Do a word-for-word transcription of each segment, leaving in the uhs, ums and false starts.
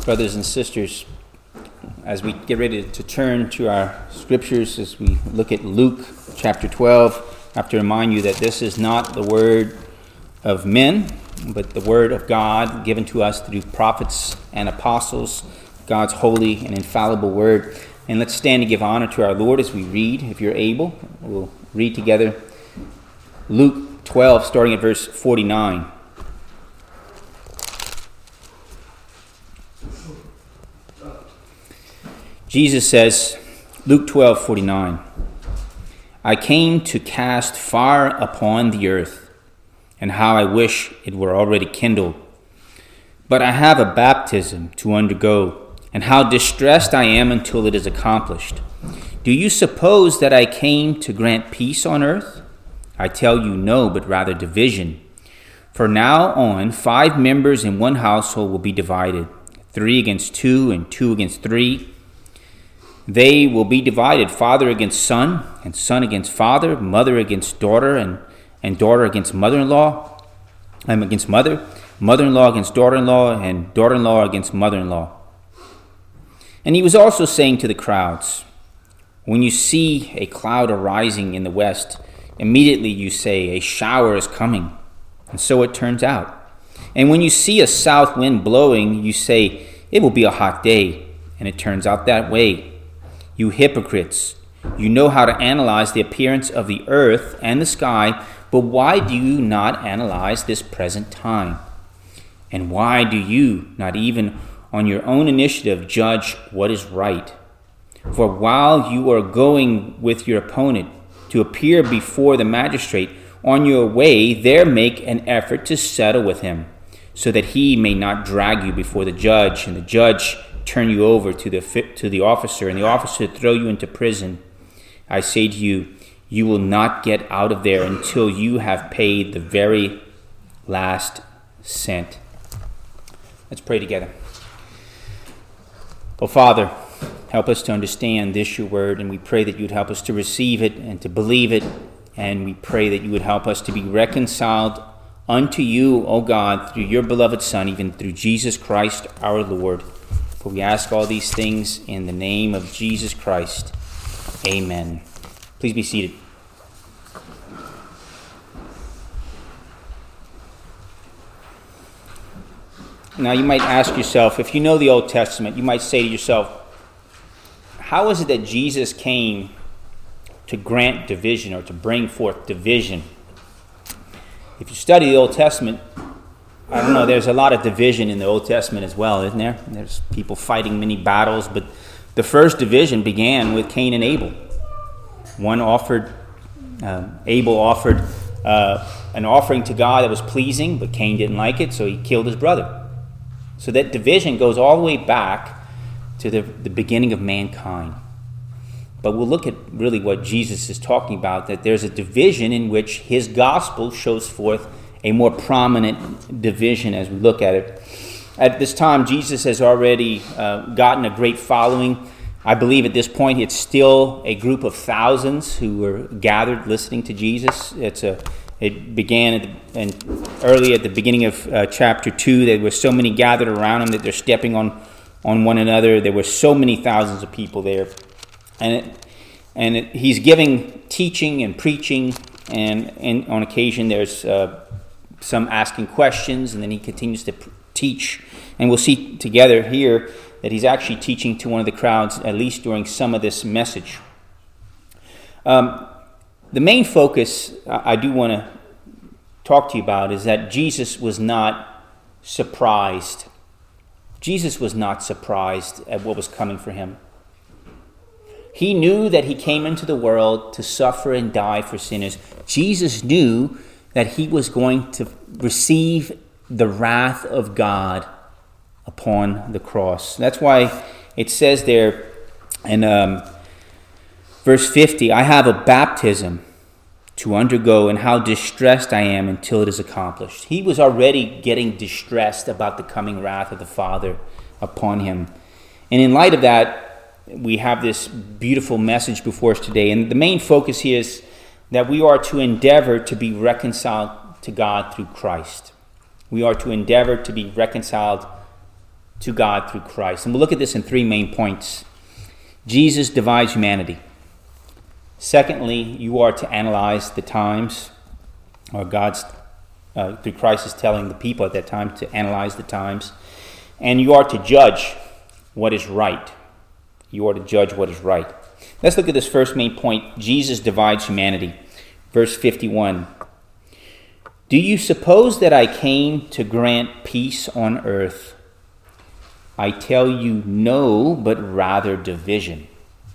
Brothers and sisters, as we get ready to turn to our scriptures, as we look at Luke chapter twelve, I have to remind you that this is not the word of men, but the word of God given to us through prophets and apostles, God's holy and infallible word. And let's stand and give honor to our Lord as we read. If you're able, we'll read together Luke twelve, starting at verse forty-nine. Jesus says, Luke twelve, forty-nine, I came to cast fire upon the earth, and how I wish it were already kindled. But I have a baptism to undergo, and how distressed I am until it is accomplished. Do you suppose that I came to grant peace on earth? I tell you no, but rather division. For now on, five members in one household will be divided, three against two and two against three. They will be divided, father against son, and son against father, mother against daughter, and, and daughter against mother-in-law, and against mother, mother-in-law against daughter-in-law, and daughter-in-law against mother-in-law. And he was also saying to the crowds, when you see a cloud arising in the west, immediately you say, a shower is coming, and so it turns out. And when you see a south wind blowing, you say, it will be a hot day, and it turns out that way. You hypocrites, you know how to analyze the appearance of the earth and the sky, but why do you not analyze this present time? And why do you not even on your own initiative judge what is right? For while you are going with your opponent to appear before the magistrate, on your way there make an effort to settle with him, so that he may not drag you before the judge, and the judge turn you over to the to the officer, and the officer throw you into prison. I say to you, you will not get out of there until you have paid the very last cent. Let's pray together. Oh, Father, help us to understand this, your word, and we pray that you'd help us to receive it and to believe it, and we pray that you would help us to be reconciled unto you, O God, through your beloved Son, even through Jesus Christ our Lord. For we ask all these things in the name of Jesus Christ. Amen. Please be seated. Now you might ask yourself, if you know the Old Testament, you might say to yourself, how is it that Jesus came to grant division or to bring forth division? If you study the Old Testament, I don't know, there's a lot of division in the Old Testament as well, isn't there? There's people fighting many battles, but the first division began with Cain and Abel. One offered, uh, Abel offered uh, an offering to God that was pleasing, but Cain didn't like it, so he killed his brother. So that division goes all the way back to the, the beginning of mankind. But we'll look at really what Jesus is talking about, that there's a division in which his gospel shows forth a more prominent division as we look at it. At this time, Jesus has already uh, gotten a great following. I believe at this point it's still a group of thousands who were gathered listening to Jesus. It's a It began at the, and early at the beginning of uh, chapter two. There were so many gathered around him that they're stepping on, on one another. There were so many thousands of people there. And it, and it, he's giving teaching and preaching, and, and on occasion there's uh, some asking questions, and then he continues to pr- teach. And we'll see together here that he's actually teaching to one of the crowds, at least during some of this message. Um, the main focus I, I do want to talk to you about is that Jesus was not surprised. Jesus was not surprised at what was coming for him. He knew that he came into the world to suffer and die for sinners. Jesus knew that he was going to receive the wrath of God upon the cross. That's why it says there in um, verse fifty, I have a baptism to undergo, and how distressed I am until it is accomplished. He was already getting distressed about the coming wrath of the Father upon him. And in light of that, we have this beautiful message before us today. And the main focus here is that we are to endeavor to be reconciled to God through Christ. We are to endeavor to be reconciled to God through Christ. And we'll look at this in three main points. Jesus divides humanity. Secondly, you are to analyze the times, or God's, uh, through Christ is telling the people at that time to analyze the times. And you are to judge what is right. You are to judge what is right. Let's look at this first main point. Jesus divides humanity. Verse fifty-one. Do you suppose that I came to grant peace on earth? I tell you no, but rather division.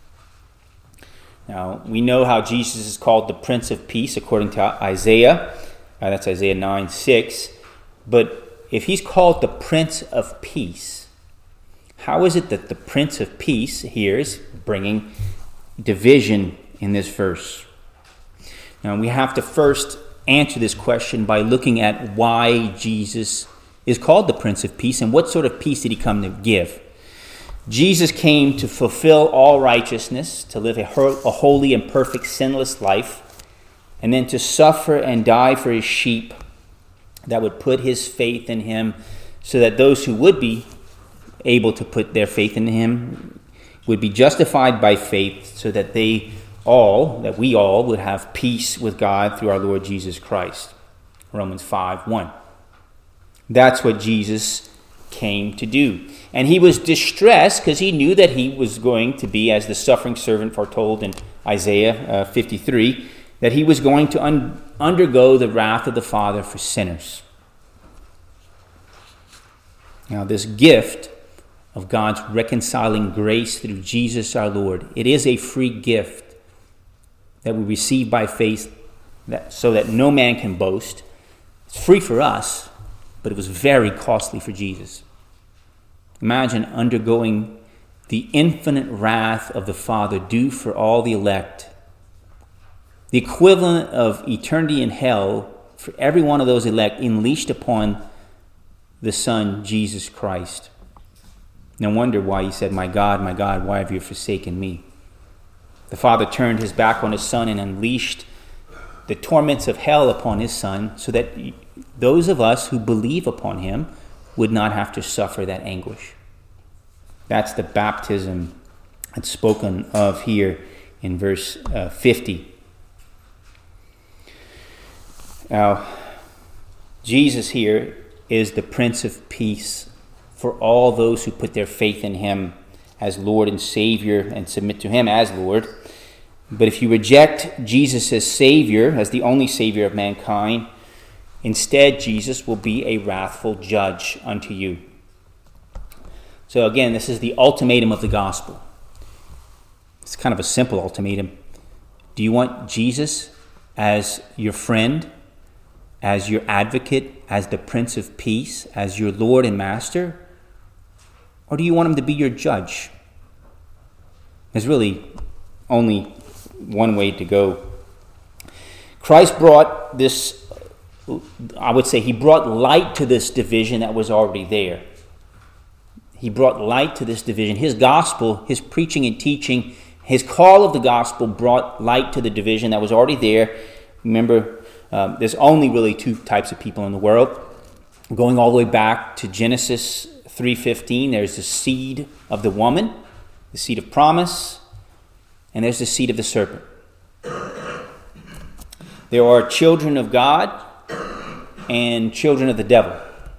Now, we know how Jesus is called the Prince of Peace according to Isaiah. Uh, that's Isaiah nine six. But if he's called the Prince of Peace, how is it that the Prince of Peace here is bringing division in this verse? Now, we have to first answer this question by looking at why Jesus is called the Prince of Peace and what sort of peace did he come to give. Jesus came to fulfill all righteousness, to live a, a holy and perfect sinless life, and then to suffer and die for his sheep that would put his faith in him, so that those who would be able to put their faith in him would be justified by faith, so that they all, that we all, would have peace with God through our Lord Jesus Christ. Romans five one. That's what Jesus came to do. And he was distressed because he knew that he was going to be, as the suffering servant foretold in Isaiah uh, fifty-three, that he was going to un- undergo the wrath of the Father for sinners. Now, this gift of God's reconciling grace through Jesus our Lord, it is a free gift that we receive by faith, that, so that no man can boast. It's free for us, but it was very costly for Jesus. Imagine undergoing the infinite wrath of the Father due for all the elect. The equivalent of eternity in hell for every one of those elect unleashed upon the Son, Jesus Christ. No wonder why he said, "My God, my God, why have you forsaken me?" The Father turned his back on his Son and unleashed the torments of hell upon his Son, so that those of us who believe upon him would not have to suffer that anguish. That's the baptism that's spoken of here in verse uh, fifty. Now, Jesus here is the Prince of Peace for all those who put their faith in him as Lord and Savior and submit to him as Lord. But if you reject Jesus as Savior, as the only Savior of mankind, instead Jesus will be a wrathful judge unto you. So again, this is the ultimatum of the gospel. It's kind of a simple ultimatum. Do you want Jesus as your friend, as your advocate, as the Prince of Peace, as your Lord and Master? Or do you want him to be your judge? There's really only one way to go. Christ brought this, I would say he brought light to this division that was already there. He brought light to this division. His gospel, his preaching and teaching, his call of the gospel brought light to the division that was already there. Remember, um, there's only really two types of people in the world. Going all the way back to Genesis three fifteen, there's the seed of the woman, the seed of promise, and there's the seed of the serpent. There are children of God and children of the devil.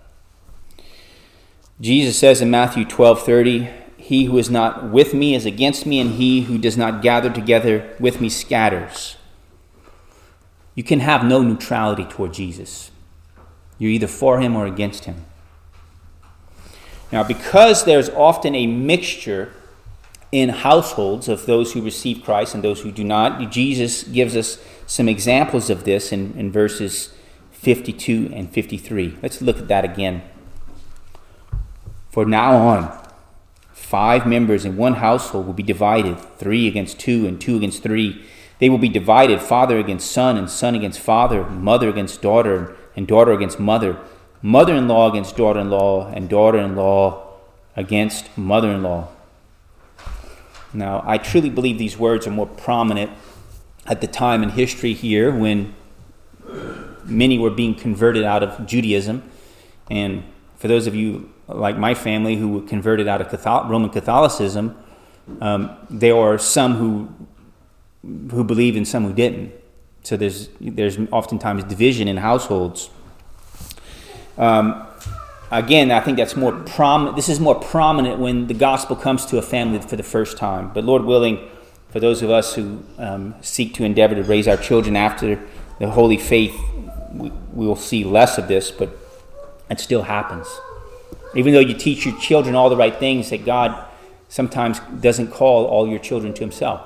Jesus says in Matthew twelve thirty, "He who is not with me is against me, and he who does not gather together with me scatters." You can have no neutrality toward Jesus. You're either for him or against him. Now, because there's often a mixture in households of those who receive Christ and those who do not, Jesus gives us some examples of this in, in verses fifty-two and fifty-three. Let's look at that again. For now on, five members in one household will be divided, three against two and two against three. They will be divided, father against son and son against father, mother against daughter and daughter against mother, mother-in-law against daughter-in-law, and daughter-in-law against mother-in-law. Now, I truly believe these words are more prominent at the time in history here when many were being converted out of Judaism. And for those of you like my family, who were converted out of Catholic, Roman Catholicism, um, there are some who who believed and some who didn't. So there's there's oftentimes division in households. Um, again, I think that's more prom. This is more prominent when the gospel comes to a family for the first time. But Lord willing, for those of us who um, seek to endeavor to raise our children after the holy faith, we, we will see less of this, but it still happens. Even though you teach your children all the right things, that God sometimes doesn't call all your children to himself.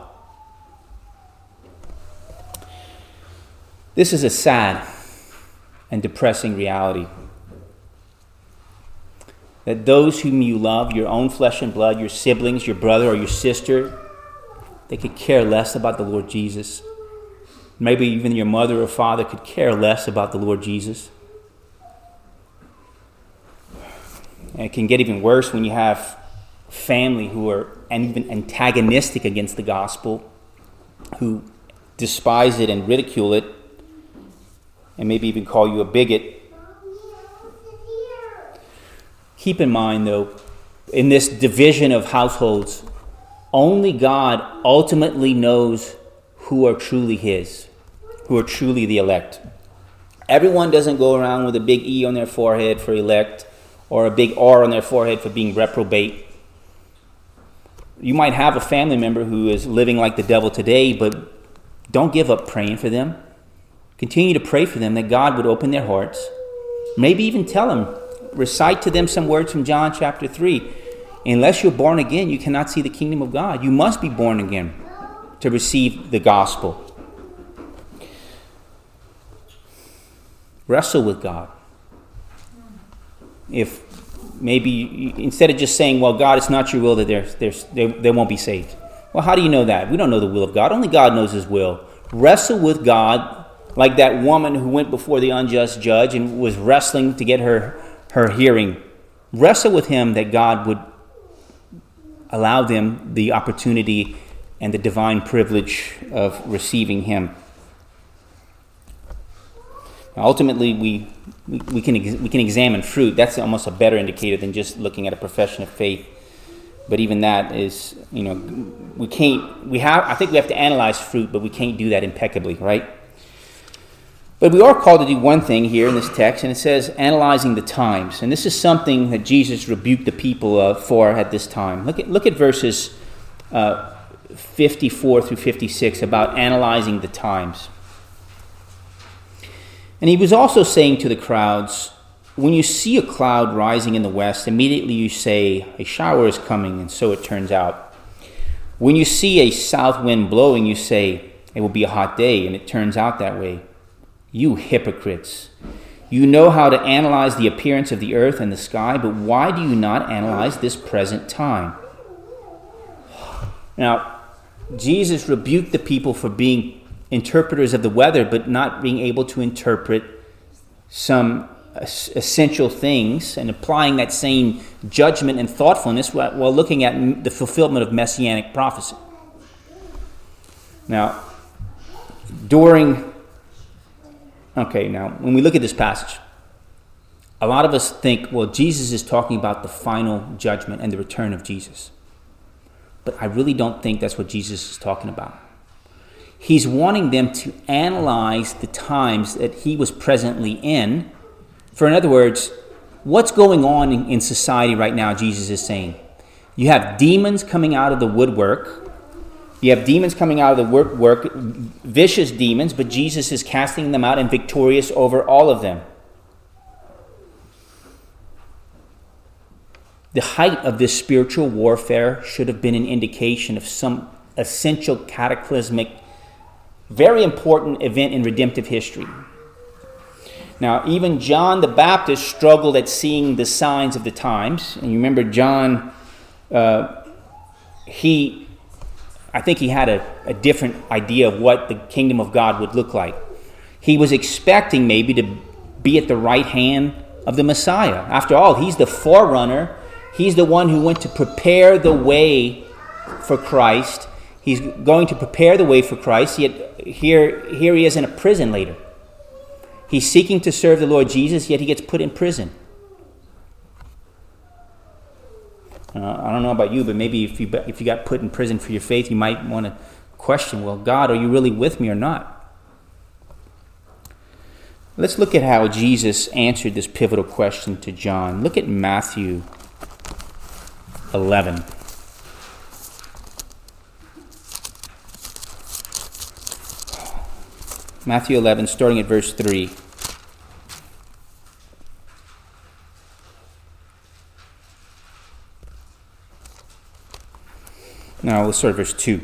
This is a sad and depressing reality. That those whom you love, your own flesh and blood, your siblings, your brother or your sister, they could care less about the Lord Jesus. Maybe even your mother or father could care less about the Lord Jesus. And it can get even worse when you have family who are and even antagonistic against the gospel, who despise it and ridicule it, and maybe even call you a bigot. Keep in mind, though, in this division of households, only God ultimately knows who are truly his, who are truly the elect. Everyone doesn't go around with a big E on their forehead for elect, or a big R on their forehead for being reprobate. You might have a family member who is living like the devil today, but don't give up praying for them. Continue to pray for them that God would open their hearts. Maybe even tell them, recite to them some words from John chapter three. Unless you're born again, you cannot see the kingdom of God. You must be born again to receive the gospel. Wrestle with God. If maybe you, instead of just saying, well, God, it's not your will that they're, they're, they, they won't be saved. Well, how do you know that? We don't know the will of God. Only God knows his will. Wrestle with God like that woman who went before the unjust judge and was wrestling to get her, her hearing. Wrestle with him that God would allow them the opportunity and the divine privilege of receiving him. Ultimately, we, we we can we can examine fruit. That's almost a better indicator than just looking at a profession of faith. But even that is, you know, we can't. We have. I think we have to analyze fruit, but we can't do that impeccably, right? But we are called to do one thing here in this text, and it says analyzing the times. And this is something that Jesus rebuked the people uh, for at this time. Look at look at verses uh, fifty-four through fifty-six about analyzing the times. And he was also saying to the crowds, when you see a cloud rising in the west, immediately you say, a shower is coming, and so it turns out. When you see a south wind blowing, you say, it will be a hot day, and it turns out that way. You hypocrites! You know how to analyze the appearance of the earth and the sky, but why do you not analyze this present time? Now, Jesus rebuked the people for being interpreters of the weather, but not being able to interpret some essential things and applying that same judgment and thoughtfulness while looking at the fulfillment of messianic prophecy. Now, during, okay, now, when we look at this passage, a lot of us think, well, Jesus is talking about the final judgment and the return of Jesus. But I really don't think that's what Jesus is talking about. He's wanting them to analyze the times that he was presently in. For in other words, what's going on in, in society right now, Jesus is saying. You have demons coming out of the woodwork. You have demons coming out of the work, work, vicious demons, but Jesus is casting them out and victorious over all of them. The height of this spiritual warfare should have been an indication of some essential cataclysmic, very important event in redemptive history. Now, even John the Baptist struggled at seeing the signs of the times. And you remember John, uh, he, I think he had a, a different idea of what the kingdom of God would look like. He was expecting maybe to be at the right hand of the Messiah. After all, he's the forerunner. He's the one who went to prepare the way for Christ. He's going to prepare the way for Christ, yet here, here he is in a prison later. He's seeking to serve the Lord Jesus, yet he gets put in prison. Uh, I don't know about you, but maybe if you if you got put in prison for your faith, you might want to question, well, God, are you really with me or not? Let's look at how Jesus answered this pivotal question to John. Look at Matthew eleven. Matthew eleven, starting at verse three. Now, let's start at verse two.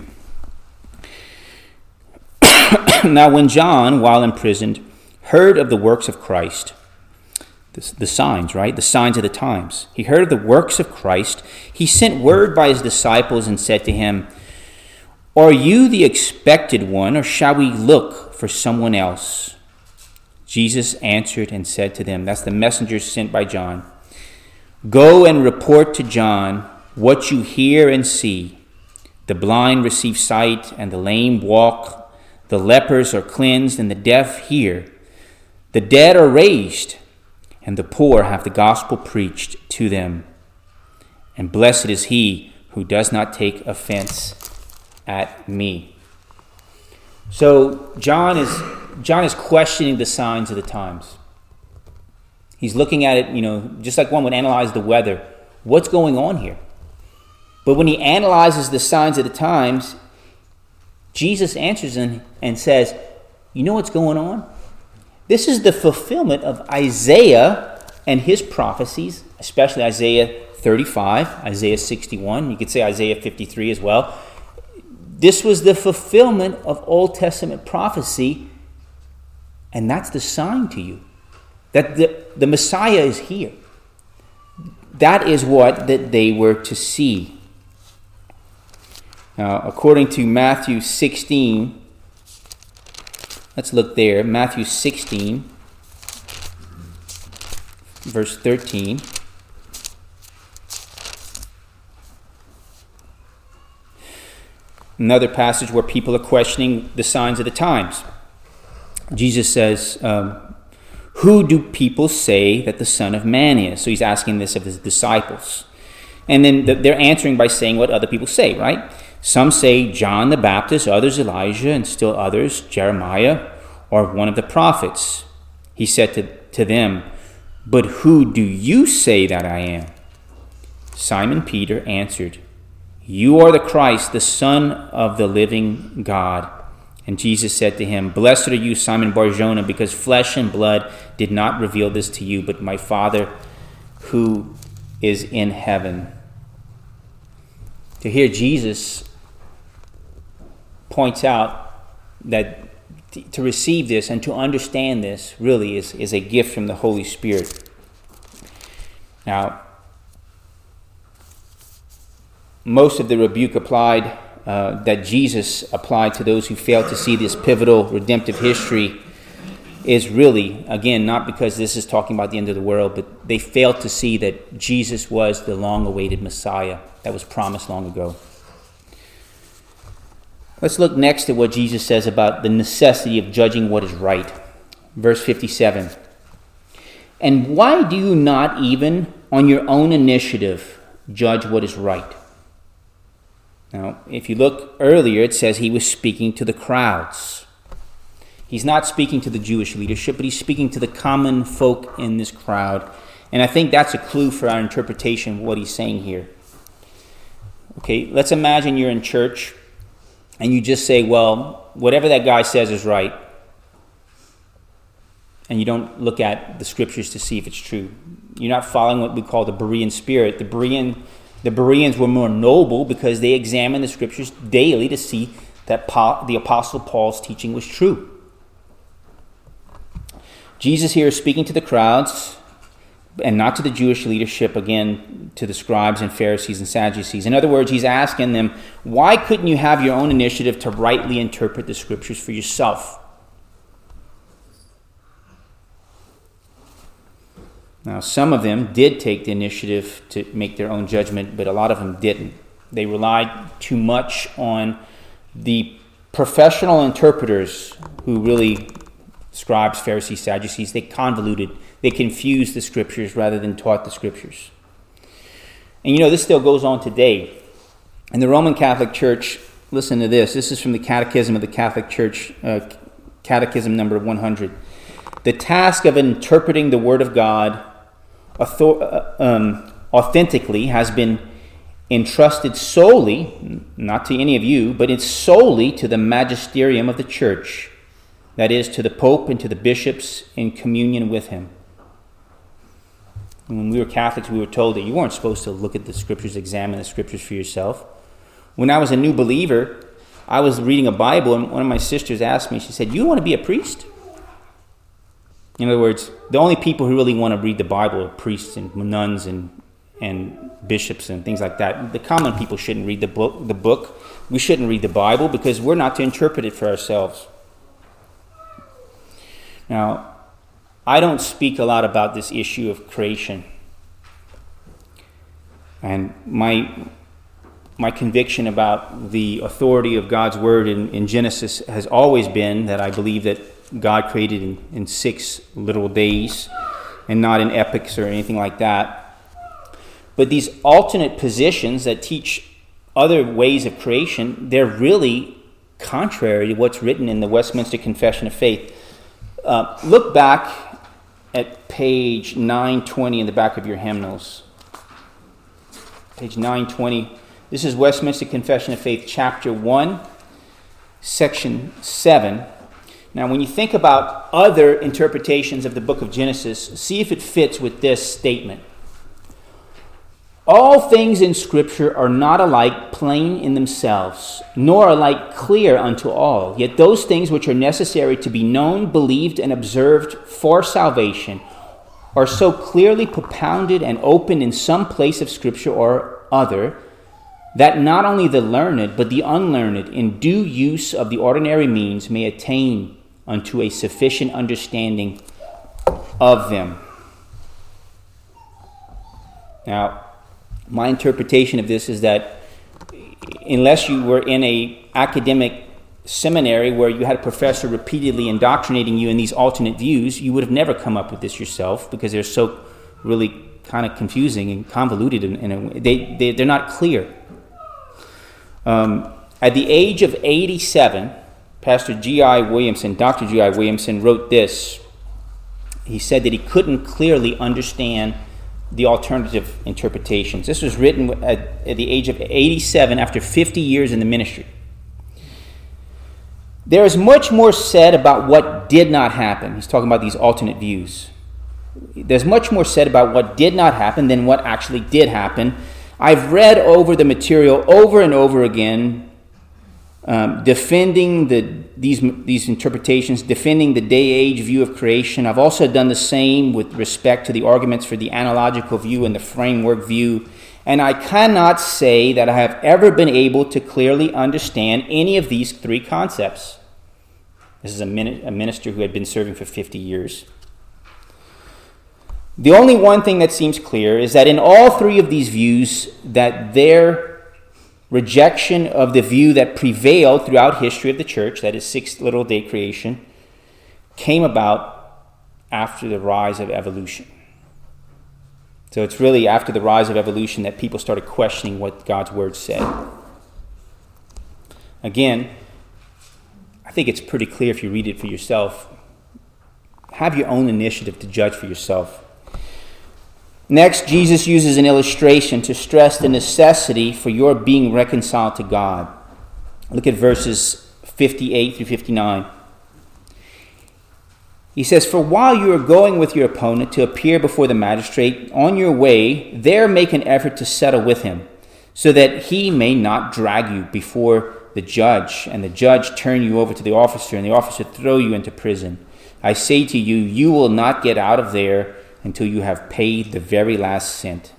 Now, when John, while imprisoned, heard of the works of Christ, the, the signs, right? The signs of the times. He heard of the works of Christ. He sent word by his disciples and said to him, "Are you the expected one, or shall we look for someone else?" Jesus answered and said to them, that's the messengers sent by John, "Go and report to John what you hear and see. The blind receive sight, and the lame walk. The lepers are cleansed, and the deaf hear. The dead are raised, and the poor have the gospel preached to them. And blessed is he who does not take offense at me." So John is John is questioning the signs of the times. He's looking at it, you know, just like one would analyze the weather. What's going on here? But when he analyzes the signs of the times, Jesus answers and, and says, you know what's going on? This is the fulfillment of Isaiah and his prophecies, especially Isaiah thirty-five, Isaiah sixty-one. You could say Isaiah fifty-three as well. This was the fulfillment of Old Testament prophecy, and that's the sign to you, that the, the Messiah is here. That is what that they were to see. Now, according to Matthew sixteen, let's look there. Matthew sixteen, verse thirteen. Another passage where people are questioning the signs of the times. Jesus says, um, who do people say that the Son of Man is? So he's asking this of his disciples. And then they're answering by saying what other people say, right? Some say John the Baptist, others Elijah, and still others Jeremiah, or one of the prophets. He said to, to them, but who do you say that I am? Simon Peter answered, you are the Christ, the Son of the living God. And Jesus said to him, blessed are you, Simon Bar-Jonah, because flesh and blood did not reveal this to you, but my Father who is in heaven. To hear Jesus points out that to receive this and to understand this really is, is a gift from the Holy Spirit. Now, most of the rebuke applied uh, that Jesus applied to those who failed to see this pivotal redemptive history is really, again, not because this is talking about the end of the world, but they failed to see that Jesus was the long-awaited Messiah that was promised long ago. Let's look next at what Jesus says about the necessity of judging what is right. Verse fifty-seven. And why do you not even on your own initiative judge what is right? Now, if you look earlier, it says he was speaking to the crowds. He's not speaking to the Jewish leadership, but he's speaking to the common folk in this crowd. And I think that's a clue for our interpretation of what he's saying here. Okay, let's imagine you're in church and you just say, well, whatever that guy says is right. And you don't look at the scriptures to see if it's true. You're not following what we call the Berean spirit. The Berean, the Bereans were more noble because they examined the scriptures daily to see that Paul, the Apostle Paul's teaching was true. Jesus here is speaking to the crowds and not to the Jewish leadership, again, to the scribes and Pharisees and Sadducees. In other words, he's asking them, why couldn't you have your own initiative to rightly interpret the scriptures for yourself? Now, some of them did take the initiative to make their own judgment, but a lot of them didn't. They relied too much on the professional interpreters who really, scribes, Pharisees, Sadducees, they convoluted, they confused the scriptures rather than taught the scriptures. And you know, this still goes on today. In the Roman Catholic Church, listen to this. This is from the Catechism of the Catholic Church, uh, Catechism number one hundred. The task of interpreting the Word of God author- uh, um, authentically has been entrusted solely, not to any of you, but it's solely to the magisterium of the Church, that is, to the Pope and to the bishops in communion with him. When we were Catholics, we were told that you weren't supposed to look at the Scriptures, examine the Scriptures for yourself. When I was a new believer, I was reading a Bible, and one of my sisters asked me, she said, "You want to be a priest?" In other words, the only people who really want to read the Bible are priests and nuns and and bishops and things like that. The common people shouldn't read the book. The book. We shouldn't read the Bible because we're not to interpret it for ourselves. Now, I don't speak a lot about this issue of creation. And my my conviction about the authority of God's Word in, in Genesis has always been that I believe that God created in, in six literal days and not in epics or anything like that. But these alternate positions that teach other ways of creation, they're really contrary to what's written in the Westminster Confession of Faith. Uh, look back at page nine twenty in the back of your hymnals. Page nine twenty. This is Westminster Confession of Faith, chapter one, section seven. Now, when you think about other interpretations of the book of Genesis, see if it fits with this statement. All things in Scripture are not alike plain in themselves, nor alike clear unto all. Yet those things which are necessary to be known, believed, and observed for salvation are so clearly propounded and opened in some place of Scripture or other, that not only the learned, but the unlearned, in due use of the ordinary means, may attain unto a sufficient understanding of them. Now, my interpretation of this is that unless you were in a academic seminary where you had a professor repeatedly indoctrinating you in these alternate views, you would have never come up with this yourself because they're so really kind of confusing and convoluted. In, in a, they, they, they're not clear. Um, at the age of eighty-seven, Pastor G I Williamson, Doctor G I Williamson wrote this. He said that he couldn't clearly understand the alternative interpretations. This was written at, at the age of eighty-seven after fifty years in the ministry. There is much more said about what did not happen. He's talking about these alternate views. There's much more said about what did not happen than what actually did happen. I've read over the material over and over again, um, defending the these these interpretations, defending the day-age view of creation. I've also done the same with respect to the arguments for the analogical view and the framework view. And I cannot say that I have ever been able to clearly understand any of these three concepts. This is a minister who had been serving for fifty years. The only one thing that seems clear is that in all three of these views, that their rejection of the view that prevailed throughout history of the church, that is six literal day creation, came about after the rise of evolution. So it's really after the rise of evolution that people started questioning what God's Word said. Again, I think it's pretty clear if you read it for yourself. Have your own initiative to judge for yourself. Next, Jesus uses an illustration to stress the necessity for your being reconciled to God. Look at verses fifty-eight through fifty-nine. He says, "For while you are going with your opponent to appear before the magistrate, on your way, there make an effort to settle with him, so that he may not drag you before the judge, and the judge turn you over to the officer, and the officer throw you into prison. I say to you, you will not get out of there until you have paid the very last cent."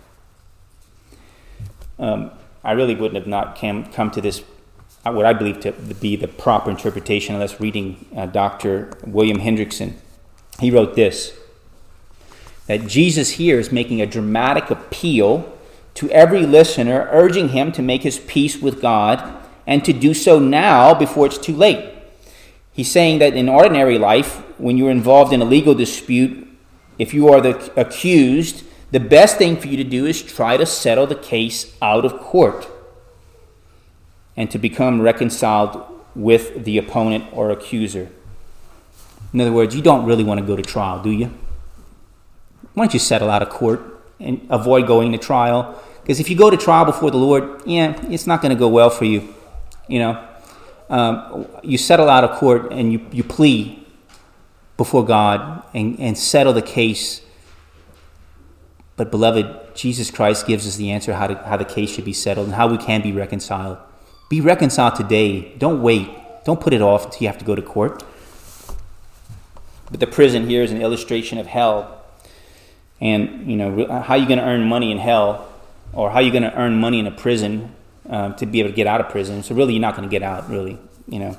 Um, I really wouldn't have not come, come to this, what I believe to be the proper interpretation, unless reading uh, Doctor William Hendrickson. He wrote this, that Jesus here is making a dramatic appeal to every listener, urging him to make his peace with God and to do so now before it's too late. He's saying that in ordinary life, when you're involved in a legal dispute, if you are the accused, the best thing for you to do is try to settle the case out of court and to become reconciled with the opponent or accuser. In other words, you don't really want to go to trial, do you? Why don't you settle out of court and avoid going to trial? Because if you go to trial before the Lord, yeah, it's not going to go well for you. You know, um, you settle out of court and you, you plea before God and, and settle the case. But beloved, Jesus Christ gives us the answer how to, how the case should be settled and how we can be reconciled. Be reconciled today. Don't wait. Don't put it off until you have to go to court. But the prison here is an illustration of hell. And, you know, how are you going to earn money in hell? Or how are you going to earn money in a prison um, to be able to get out of prison? So really, you're not going to get out, really, you know.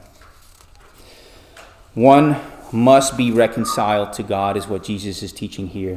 One must be reconciled to God is what Jesus is teaching here.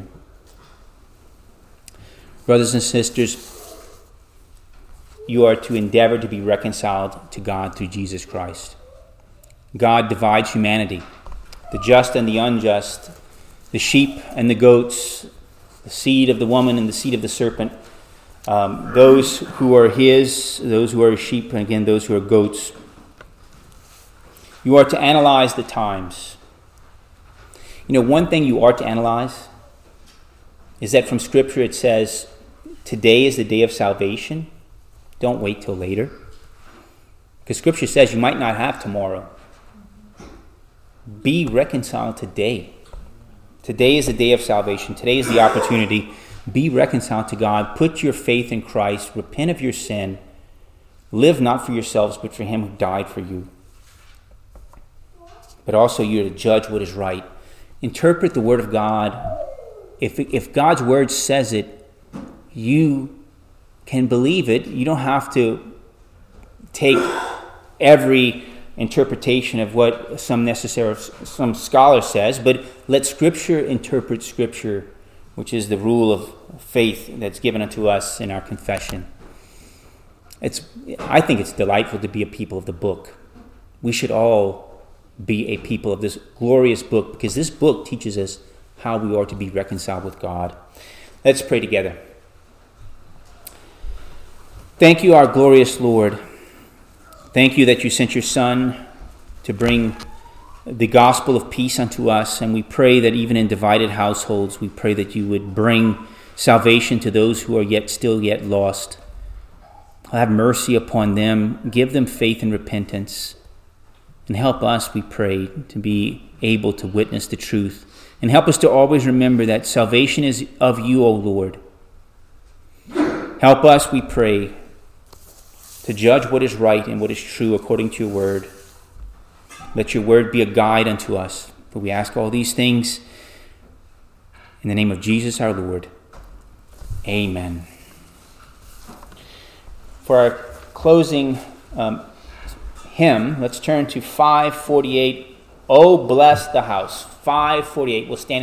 Brothers and sisters, you are to endeavor to be reconciled to God through Jesus Christ. God divides humanity, the just and the unjust, the sheep and the goats, the seed of the woman and the seed of the serpent, um, those who are his, those who are sheep, and again, those who are goats. You are to analyze the times. You know, one thing you are to analyze is that from Scripture it says, today is the day of salvation. Don't wait till later. Because Scripture says you might not have tomorrow. Be reconciled today. Today is the day of salvation. Today is the opportunity. Be reconciled to God. Put your faith in Christ. Repent of your sin. Live not for yourselves, but for him who died for you. But also you're to judge what is right. Interpret the word of God. If, if God's word says it, you can believe it. You don't have to take every interpretation of what some necessary some scholar says, but let Scripture interpret Scripture, which is the rule of faith that's given unto us in our confession. It's I think it's delightful to be a people of the book. We should all be a people of this glorious book, because this book teaches us how we are to be reconciled with God. Let's pray together. Thank you, our glorious Lord. Thank you that you sent your Son to bring the gospel of peace unto us. And we pray that even in divided households, we pray that you would bring salvation to those who are yet still yet lost. Have mercy upon them. Give them faith and repentance. And help us, we pray, to be able to witness the truth. And help us to always remember that salvation is of you, O Lord. Help us, we pray, to judge what is right and what is true according to your word. Let your word be a guide unto us. For we ask all these things in the name of Jesus our Lord. Amen. For our closing um, hymn, let's turn to five forty-eight, Oh Bless the House. five forty-eight. We'll stand